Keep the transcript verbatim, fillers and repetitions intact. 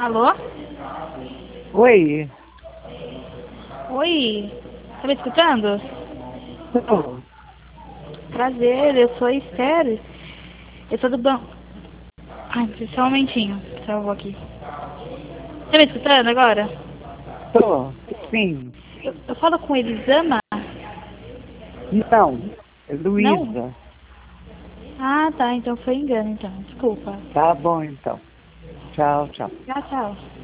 Alô? Oi. Oi? Tá me escutando? Tô. Prazer, eu sou a Esther. Eu sou do banco. Ai, só um momentinho. Só eu vou aqui. Tá me escutando agora? Tô. Sim. Eu, eu falo com Elisama? Não. É Não? Luísa. Ah, tá. Então foi engano, então. Desculpa. Tá bom, então. Tchau, tchau. Tchau, tchau.